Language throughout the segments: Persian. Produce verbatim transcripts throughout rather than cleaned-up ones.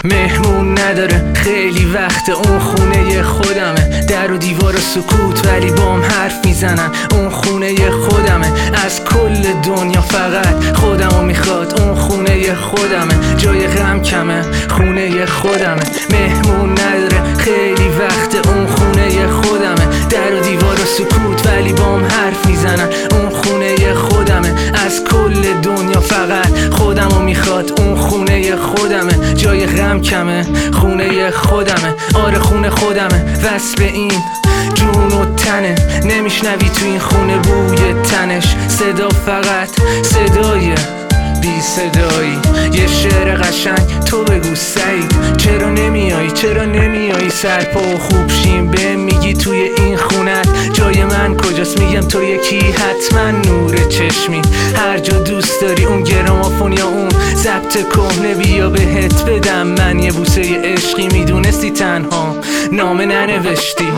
مهمون نداره خیلی وقت اون خونه خودمه، در و دیوار و سکوت ولی بام حرف میزنن. اون خونه خودمه، از کل دنیا فقط خودمو میخواد. اون خونه خودمه، جای غم کمه، خونه خودمه. مهمون نداره خیلی وقت اون خونه خودمه، در و دیوار و سکوت ولی بام حرف میزنن. اون خونه خودمه، از کل دنیا فقط خودمو میخواد. اون خونه خودمه، جای غم کمه، خونه خودمه. آره خونه خودمه، وصل به این جون و تنه. نمیشنوی تو این خونه بوی تنش، صدا فقط صدای بی صدایی. یه شعر قشنگ تو بگو سعید، چرا نمیایی چرا نمیایی سرپا و خوب شیم؟ به میگی توی این خونت جای من کجاست؟ میگم تو یکی حتما نور چشمی. هر جا دوست داری، اون گرامافون یا اون ضبط کهنه، بیا بهت بدم من یه بوسه عشقی. میدونستی تنها نامه ننوشتی.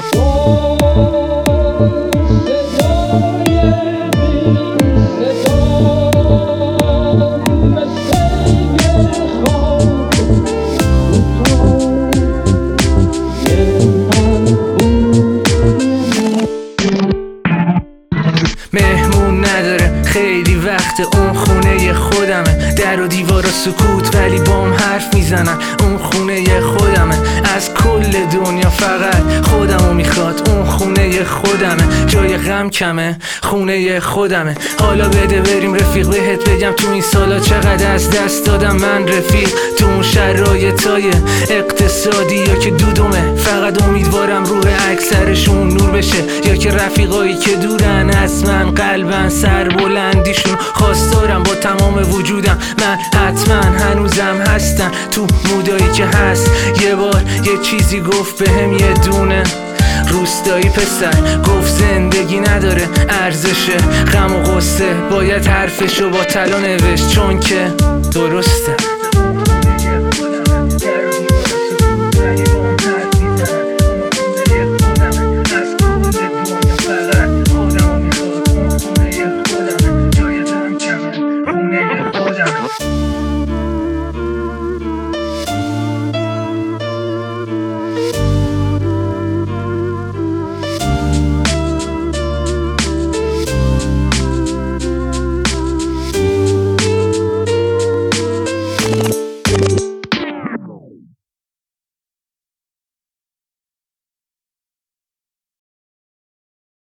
مهمون نداره خیلی وقت اون خونه خودمه، در و دیوار و سکوت ولی بام حرف میزنن. اون خونه خودمه، از کل دنیا فقط خودمو میخواد. اون خونه خودمه، جای غم کمه، خونه خودمه. حالا بده بریم رفیق، بهت بگم تو این سالا چقدر از دست دادم من رفیق. تو اون شرایطای اقتصادی یا که دودومه، فقط امیدوارم روح اکثرشون نور بشه. یا که رفیقایی که دورن از من قلبن سربلندیشون خواستارم با تمام وجودم. من حتما هنوزم هستم تو مودایی که هست. یه بار یه چیزی گفت بهم یه دونه روستایی پسر، گفت زندگی نداره ارزشه، غم و غصه باید حرفشو با طلا نوشت، چون که درسته.